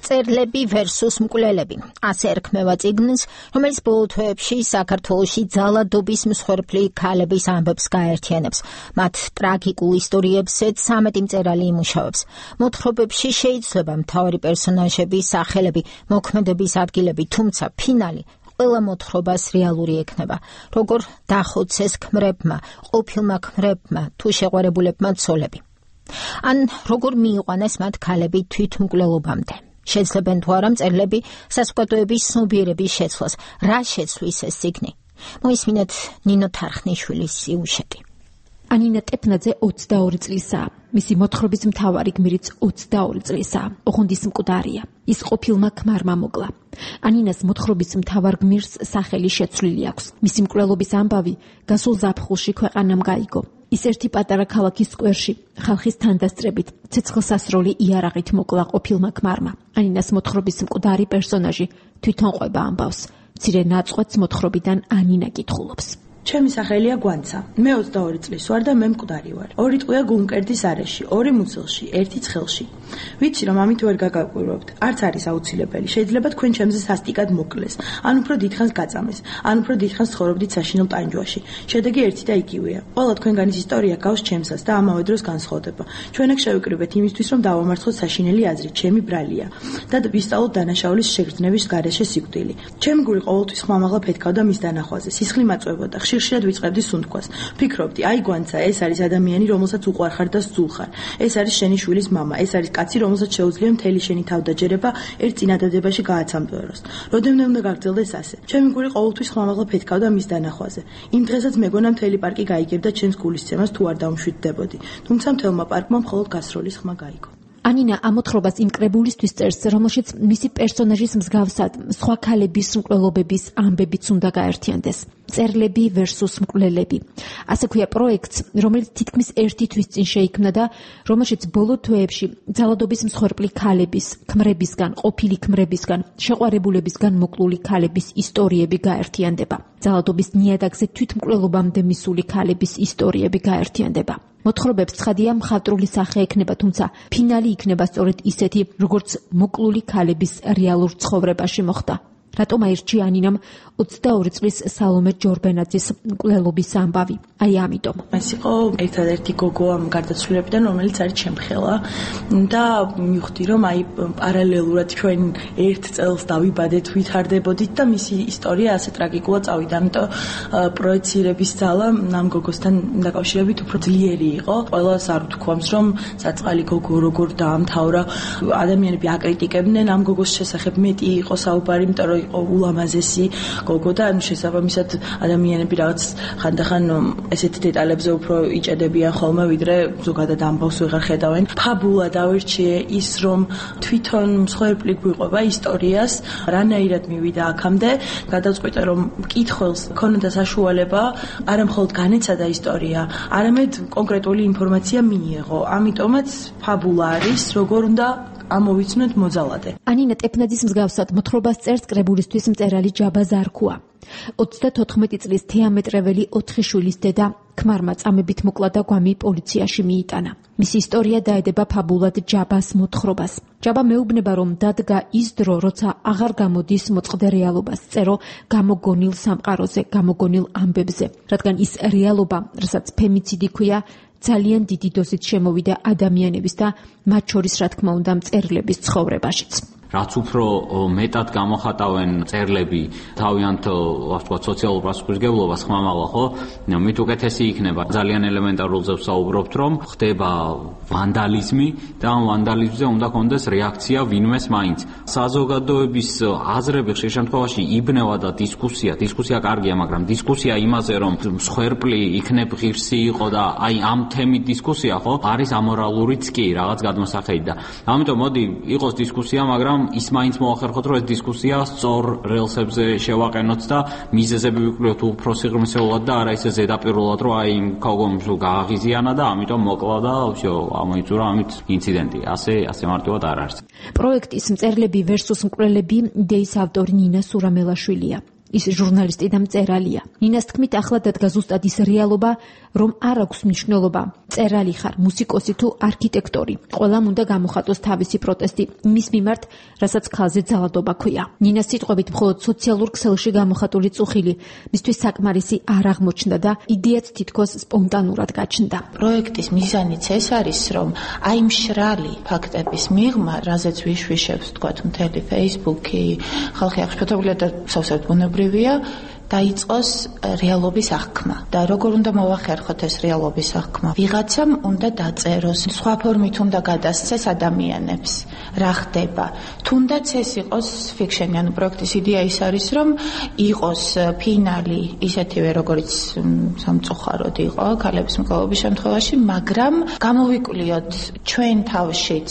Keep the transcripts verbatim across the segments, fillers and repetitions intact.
წერლები versus მკვლელები. ასე ერქმევა წიგნს, რომელიც ბოლო თვეებში საქართველოში ძალადობის მსხვერპლი ქალების ამბებს გაერთიანებს. მათ ტრაგიკულ ისტორიებზეც სამეტი მწერალი იმუშავებს. მოთხრობებში შეიძლება მთავარი პერსონაჟები, სახელები, მოქმედების ადგილები, თუმცა ფინალი ყველა მოთხრობას რეალური ექნება. როგორ დახოცეს ქმრებმა, ყოფილმა ქმრებმა, თუ შეყვარებულებმა ცოლები. ან როგორ მიიყვანეს მათ ქალები თვითმკვლელობამდე. შეძლებენ თუ არა მწერლები საზოგადოების ცნობიერების შეცვლას. რა შეცვლის ეს წიგნი? მოისმინეთ ნინო თარხნიშვილის სიუჟეტი. ანინა ტეფნაძე ოცდაორი წლისაა. მისი მოთხრობის მთავარი გმირიც ოცდაორი წლისაა. ოხონდის მკვდარია. ის ყოფილმა ქმარმა მოკლა. ანინას მოთხრობის მთავარ გმირს სახელი შეცვლილი აქვს. მისი მკვლელობის ამბავი გასულ ზაფხულში ქვეყანამ გაიგო. ის ერთი პატარა ქალაქის სკვერში ხალხის თანდასწრებით ცეცხლსასროლი იარაღით მოკლა ყოფილმა ქმარმა. ანინას მოთხრობის მკვდარი პერსონაჟი თვითონ ყვება ამბავს. მცირე ნაწყვეტს მოთხრობიდან ანინა კითხულობს. ჩემი სახელია გვანცა. მე ოცდაორი წლის ვარ და მე მკვდარი ვარ. ორი ტყვია გულმკერდის არეში, ორი მუცელში, ერთი ცხელში. ვიცი რომ ამით ვერ გაგაკვირვებთ. არც არის აუცილებელი. შეიძლება თქვენ ჩემზე სასტიკად მოკლეს, ან უფრო დიდხანს გაწამეს, ან უფრო დიდხანს ცხოვრობდით საშინელ ტანჯვაში. შედეგი ერთი და იგივეა. ყველა თქვენგანის ისტორია გავს ჩემსას და ამავე დროს განსხვავდება. ჩვენ აქ შევიკრიბეთ იმისთვის, რომ დავამარცხოთ საშინელი აზრი, ჩემი ბრალია და ვისწავლოთ დანაშაულის შეგრძნების გარეშე სიკვდილი. ჩემი გული ყოველთვის ხმამაღლა ფეთქავდა მის დანახვაზე. სისხლი მაწვებოდა. ხშირად ვიწყებდი სუნთქვას. ფიქრობდი, აი გვანცა, ეს არის ადამიანი, რომელსაც უყვარხარ და სძულხარ. ეს არის შენი შვილის მამა, ეს არის კაცი, რომელსაც შეუძლია მთელი შენი თავდაჯერება ერთ წინადადებაში გააცამბეოროს. როდემდე უნდა გაგრძელდეს ასე. ჩემი გული ყოველთვის ხმამაღლა ფეთქავდა მის დანახვაზე. იმ დღესაც მეგონა მთელი პარკი გაიგებდა ჩემს გულისცემას თუ არ დავმშვიდდებოდი. თუმცა მთელმა პარკმა მხოლოდ გასროლის ხმა გაიგო. ანინა ამოთხრობას იმ კრებულისთვის წერს, რომელშიც მისი პერსონაჟის მსგავსად სხვა ქალების მკვლელობების ამბებიც უნდა გაერთიანდეს. წერლები versus მკვლელები. ასე ქვია პროექტს, რომელიც თითქმის ერთი თვის წინ შეიქმნა და რომელშიც ბოლო თვეებში ძალადობის მსხვერპლი ქალების, ქმრებისგან, ყოფილი ქმრებისგან, შეყვარებულებისგან მოკლული ქალების ისტორიები გაერთიანდება. ძალადობის ნიადაგზე თვითმკვლელობამდე მისული ქალების ისტორიები გაერთიანდება. მოთხრობებს ცხადია მხატვრული სახე ექნება, თუმცა ფინალი იქნება სწორედ ისეთი, როგორც მოკლული ქალების რეალურ ცხოვრებაში მოხდა. რატომ აირჩია ანინამ ოცდაორი წლის სალომე ჯორბენაძის მკვლელობის ამბავი? აი ამიტომ. ეს იყო ერთადერთი გოგო ამ გარდაცვლილებიდან, რომელიც არის ჩემხელა და მივხვდი, რომ აი პარალელურად ჩვენ ერთ წელს დავიბადეთ, ვითარდებოდით და მისი ისტორია ასე ტრაგიკულად წავიდა. ამიტომ პროექცირების ძალა ამ გოგოსთან დაკავშირებით უფრო ძლიერი იყო. ყველას არ ვთქვამს, რომ საწყალი გოგო როგორ დაამთავრა. ადამიანები აკრიტიკებდნენ ამ გოგოს შესახებ, მეტი იყო საუბარი, იმიტომ რომ იყო ულამაზესი გოგო და ანუ შესაბამისად ადამიანები რაღაც ხანდახან ესეთი დეტალებზე უფრო იჭედებიან ხოლმე, ვიდრე ზოგადად ამბავს ვეღარ ხედავენ. ფაბულა დავირჩიე ის, რომ თვითონ მსხვერპლი გვიყვება ისტორიას, რანაირად მივიდა აქამდე, გადავწყვიტე, რომ მკითხველს ქონოდა საშუალება არა მხოლოდ განეცადა ისტორია, არამედ კონკრეტული ინფორმაცია მიიღო. ამიტომაც ფაბულა არის, როგორ უნდა ამოვიცნოთ მოძალადე. ანინა ტეფნაძის მსგავსად მოთხრობას წერს კრებულისთვის მწერალი ჯაბა ზარქუა. ოცდათოთხმეტი წლის თეამეტრეველი ოთხი შვილის დედა ქმარმა წამებით მოკლა და გვამი პოლიციაში მიიტანა. მისი ისტორია დაედება ფაბულად ჯაბას მოთხრობას. ჯაბა მეუბნება, რომ დადგა ის დრო, როცა აღარ გამოდის მოწყდე რეალობას, წერო გამოგონილ სამყაროზე, გამოგონილ ამბებზე, რადგან ის რეალობა, რასაც ფემიციდი ქვია, ძალიან დიდი დოზით შემოვიდა ადამიანების და მათ შორის, რა თქმა უნდა, მწერლების ცხოვრებაშიც. რაც უფრო მეტად გამოხატავენ წერლები თავიანთ ვთქვათ სოციალურ პასუხისმგებლობას ხმამაღლა, ხო? მით უკეთესი იქნება. ძალიან ელემენტარულზე ვსაუბრობთ, რომ ხდება ვანდალიზმი და ამ ვანდალიზმზე უნდა კონდეს რეაქცია ვინმეს მაინც. საზოგადოების აზრები ხშირ შემთხვევაში იბნევა და დისკუსია, დისკუსია კარგია, მაგრამ დისკუსია იმაზე, რომ მსხვერპლი იქნებ ღირსი იყო და აი ამ თემით დისკუსია, ხო? არის ამორალურიც კი რაღაც გადმოსახედი და ამიტომ მოდი იყოს დისკუსია, მაგრამ ის მაინც მოახერხოთ, რომ ეს დისკუსია სწორ რელსებზე შევაყენოთ და მიზეზები ვიკვლიოთ უფრო სიღრმისეულად და არა ისე ზედაპირულად, რომ აი იმ გოგომ გააღიზიანა და ამიტომ მოკლა და всё, ამოიწურა ამით ინციდენტი. ასე ასე მარტივად არ არის. პროექტის მწერლები versus მკვლელები იდეის ავტორი ნინა სურამელაშვილია. ის ჟურნალისტი და მწერალია. ნინას თქმით, ახლა დადგა ზუსტად ის რეალობა, რომ არ აქვს მნიშვნელობა მწერალი ხარ, მუსიკოსი თუ არქიტექტორი. ყველამ უნდა გამოხატოს თავისი პროტესტი იმის მიმართ, რასაც ქალზე ძალადობა ქვია. ნინას სიტყვებით მხოლოდ სოციალურ ქსელში გამოხატული წუხილი მისთვის საკმარისი არ აღმოჩნდა და იდეაც თითქოს სპონტანურად გაჩნდა. პროექტის მიზანიც ეს არის, რომ აი მშრალი ფაქტების მიღმა, რაზეც ვიშვიშებს, თქვათ, მთელი Facebook-ი, ხალხი აღშფოთებულია და სავსებით ბუნებრივია, დაიწყოს რეალობის აღქმა და როგორ უნდა მოვახერხოთ ეს რეალობის აღქმა. ვიღაცამ უნდა დაწეროს, სხვა ფორმით უნდა გადასცეს ადამიანებს, რა ხდება. თუნდაც ეს იყოს ფიქშენი, ანუ პროექტის იდეა ის არის, რომ იყოს ფინალი ისეთივე, როგორც სამწუხაროდ იყო ქალების მკვლელობის შემთხვევაში, მაგრამ გამოვიკვლიოთ ჩვენ თავშიც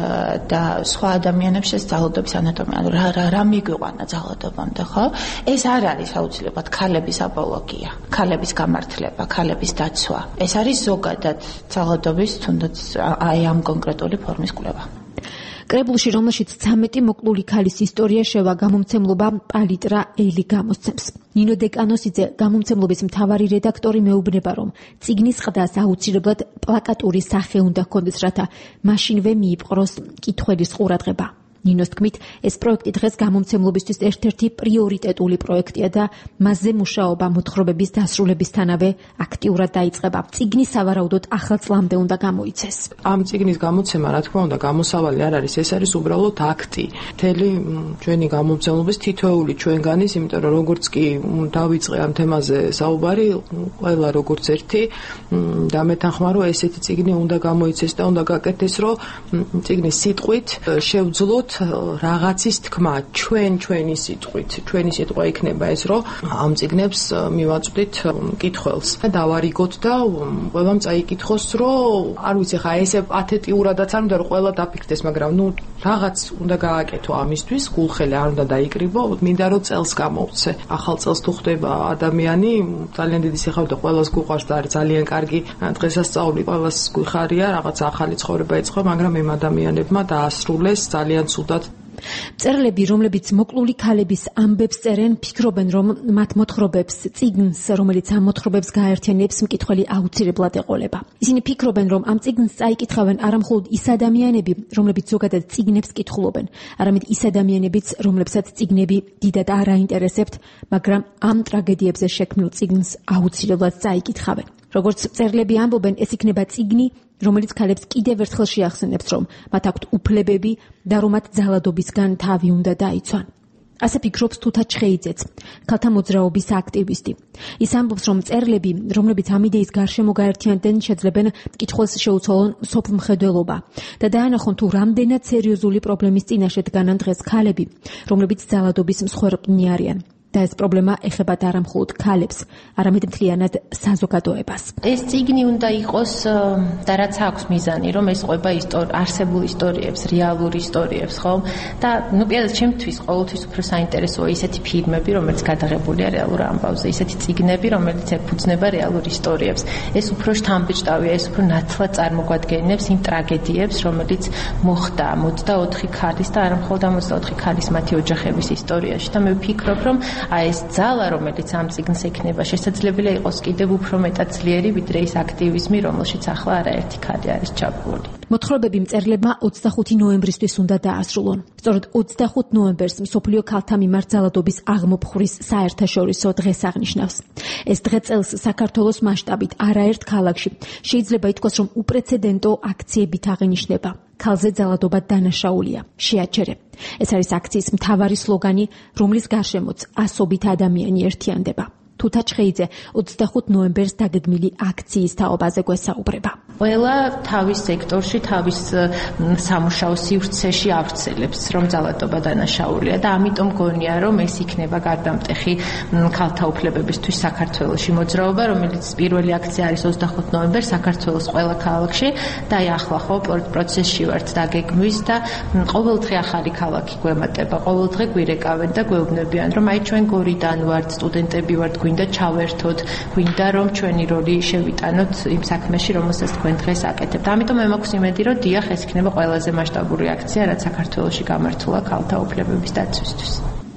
და სხვა ადამიანებს ეს ძალადობის ანატომია, ანუ რა რა რა მიგვიყვანა ძალადობამდე, ხო? ეს არ არის აუცილებლად ქალების აპოლოგია, ქალების გამართლება, ქალების დაცვა. ეს არის ზოგადად ძალადობის თუნდაც აი ამ კონკრეტული ფორმის კვლევა. კრებულში, რომელშიც ცამეტი მოკლული ქალის ისტორია შევა, გამომცემლობა პალიტრა ელი გამოსცემს. ნინო დეკანოსიძე, გამომცემლობის მთავარი რედაქტორი, მეუბნება, რომ წიგნის ყდას აუცილებლად პლაკატური სახე უნდა ჰქონდეს, რათა მაშინვე მიიპყროს კითხველის ყურადღება. ნინოს თქმით, ეს პროექტი დღეს გამომცემლობისთვის ერთ-ერთი პრიორიტეტული პროექტია და მასზე მუშაობა მოთხრობების დასრულებისთანავე აქტიურად დაიწყება. წიგნი სავარაუდოდ ახალ წლამდე უნდა გამოიცეს. ამ წიგნის გამოცემა, რა თქმა უნდა, გამოსავალი არ არის, ეს არის უბრალოდ აქტი. მთელი ჩვენი გამომცემლობის თითოეული ჩვენგანის, იმიტომ რომ როგორც კი დავიწყე ამ თემაზე საუბარი, ყველა როგორც ერთი დამეთანხმა, რომ ესეთი წიგნი უნდა გამოიცეს და უნდა გაკეთდეს, რომ წიგნის სიტყვით შევძლოთ რაღაცის თქმა, ჩვენ ჩვენი სიტყვით, ჩვენი სიტყვა იქნება ეს, რომ ამ წიგნებს მივაწვდით კითხველს და დავარიგოთ და ყველამ წაიკითხოს, რომ არ ვიცი ხა ესე პათეტიურადაც არ უნდა რომ ყველა დაფიქრდეს, მაგრამ ნუ რაღაც უნდა გააკეთო ამისთვის, გულხელი არ უნდა დაიკრიბო, მინდა რომ წელს გამოვცე. ახალ წელს თუ ხდება ადამიანი, ძალიან დიდი სიხარული და ყველას გუყვარს და არის ძალიან კარგი დღესასწაული, ყველას გვიხარია, რაღაც ახალი ცხოვრება ეწყო, მაგრამ იმ ადამიანებმა დაასრულეს ძალიან ცუდად. მწერლები, რომლებიც მოკლული ქალების ამბებს წერენ, ფიქრობენ, რომ მათ მოთხრობებს, წიგნს, რომელიც ამ მოთხრობებს გააერთიანებს, მკითხველი აუცილებლად ეყოლება. ისინი ფიქრობენ, რომ ამ წიგნს წაიკითხავენ არა მხოლოდ ის ადამიანები, რომლებიც ზოგადად წიგნებს კითხულობენ, არამედ ის ადამიანებიც, რომლებსაც წიგნები დიდად არ აინტერესებთ, მაგრამ ამ ტრაგედიებზე შექმნილ წიგნს აუცილებლად წაიკითხავენ. როგორც მწერლები ამბობენ, ეს იქნება წიგნი, რომელიც ქალებს კიდევ ერთხელ შეახსენებს, რომ მათ აქვთ უფლებები და რომ მათ ძალადობისგან თავი უნდა დაიცვან. ასე ფიქრობს თუთა ჩხეიძეც, ქალთა მოძრაობის აქტივისტი. ის ამბობს, რომ მწერლები, რომლებიც ამ იდეის გარშემო გაერთიანდნენ, შეძლებენ მკითხველს შეუცვალონ სოფლმხედველობა და დაანახონ თუ რამდენად სერიოზული პრობლემის წინაშე დგანან დღეს ქალები, რომლებიც ძალადობის მსხვერპლნი არიან. და ეს პრობლემა ეხება არა მხოლოდ ქალებს, არამედ მთლიანად საზოგადოებას. ეს წიგნი უნდა იყოს და რაც აქვს მიზანი, რომ ეს ყვება არსებულ ისტორიებს, რეალურ ისტორიებს, ხო? და ნუ პირადად ჩემთვის ყოველთვის უფრო საინტერესოა ისეთი ფილმები, რომელიც გადაღებულია რეალურ ამბავზე, ისეთი წიგნები, რომელიც ეფუძნება რეალურ ისტორიებს. ეს უფრო შთამბეჭდავია, ეს უფრო ნათლად წარმოგვადგენს იმ ტრაგედიებს, რომელიც მოხდა ოცდაოთხი ქალის და არა მხოლოდ ოცდაოთხი ქალის მათი ოჯახების ისტორიაში და მე ვფიქრობ, რომ აი ეს ძალა, რომელიც ამ წიგნს ექნება, შესაძლებელია იყოს კიდევ უფრო მეტად ძლიერი, ვიდრე ის აქტივიზმი, რომელშიც ახლა არაერთი ქალი არის ჩაბმული. მოთხრობები მწერლებმა ოცდახუთი ნოემბრისთვის უნდა დაასრულონ. სწორედ ოცდახუთ ნოემბერს მსოფლიო ქალთა მიმართ ძალადობის აღმოფხვრის საერთაშორისო დღეს აღნიშნავს. ეს დღე წელს საქართველოს მასშტაბით არაერთ ქალაქში შეიძლება ითქვას, რომ უპრეცედენტო აქციებით აღინიშნება. ქალზე ძალადობა დანაშაულია. შეაჩერე. ეს არის აქციის მთავარი სლოგანი, რომლის გარშემოც ასობით ადამიანი ერთიანდება. თუთა ჩხეიძე ოცდახუთ ნოემბერს დაგეგმილი აქციის თაობაზე გვესაუბრება. ყველა თავის სექტორში, თავის სამუშაო სივრცეში ავრცელებს, რომ ძალადობა დანაშაულია და ამიტომ გონია, რომ ეს იქნება გარდამტეხი ქალთა უფლებებისთვის საქართველოში მოძრაობა, რომელიც პირველი აქცია არის ოცდახუთ ნოემბერს საქართველოს ყველა ქალაქში და აი ახლა ხო პროცესში ვართ დაგეგმვის და ყოველდღე ახალი ქალაქი გვემატება, ყოველდღე გვირეკავენ და გვეუბნებიან, რომ აი ჩვენ გორიდან ვართ, სტუდენტები ვართ, გვინდა ჩავერთოთ, გვინდა რომ ჩვენი როლი შევიტანოთ იმ საქმეში, რომელსაც თქვენ დღეს აკეთებთ. ამიტომ მე მაქვს იმედი, რომ დიახ, ეს იქნება ყველაზე მასშტაბური აქცია, რაც საქართველოში გამართულა ქალთა უფლებების დაცვისთვის.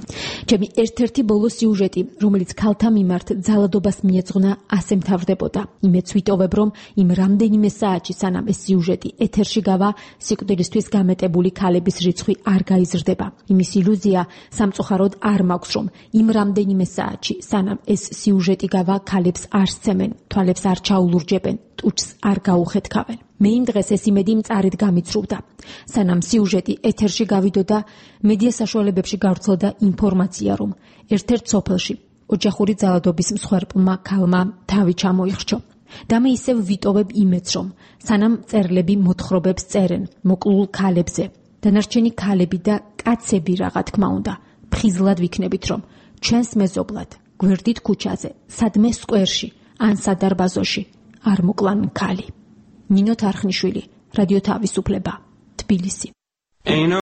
ჩემი ერთ-ერთი ბოლო სიუჟეტი, რომელიც ქალთა მიმართ ძალადობას მიეძღვნა, ასე მთავრდებოდა. იმეც ვიტოვებ, რომ იმ რამდენიმე საათში, სანამ ეს სიუჟეტი ეთერში გავა, სიკვდილისთვის გამეტებული ქალების რიცხვი არ გაიზრდება. იმის ილუზია სამწუხაროდ არ მაქვს, რომ იმ რამდენიმე საათში, სანამ ეს სიუჟეტი გავა, ქალებს არ სცემენ, თვალებს არ ჩაულურჯებენ, ტუჩს არ გაუხეთქავენ. მე იმ დღეს ეს იმედი მწარით გამიცრუვდა. სანამ სიუჟეტი ეთერში გავიდოდა, მედია საშუალებებში გავრცელდა ინფორმაცია, რომ ერთ-ერთ სოფელში ოჯახური ძალადობის მსხვერპლმა ქალმა თავი ჩამოიხრჩო. და მე ისევ ვიტოვებ იმედს, რომ სანამ მწერლები მოთხრობებს წერენ მოკლულ ქალებზე, დანარჩენი ქალები და კაცები რა თქმა უნდა, ფხიზლად ვიქნებით, რომ ჩვენს მეზობლად, გვერდით ქუჩაზე, სადმე სკვერში ან სადარბაზოში არ მოკლან ქალი. ნინო თარხნიშვილი, რადიო თავისუფლება, თბილისი.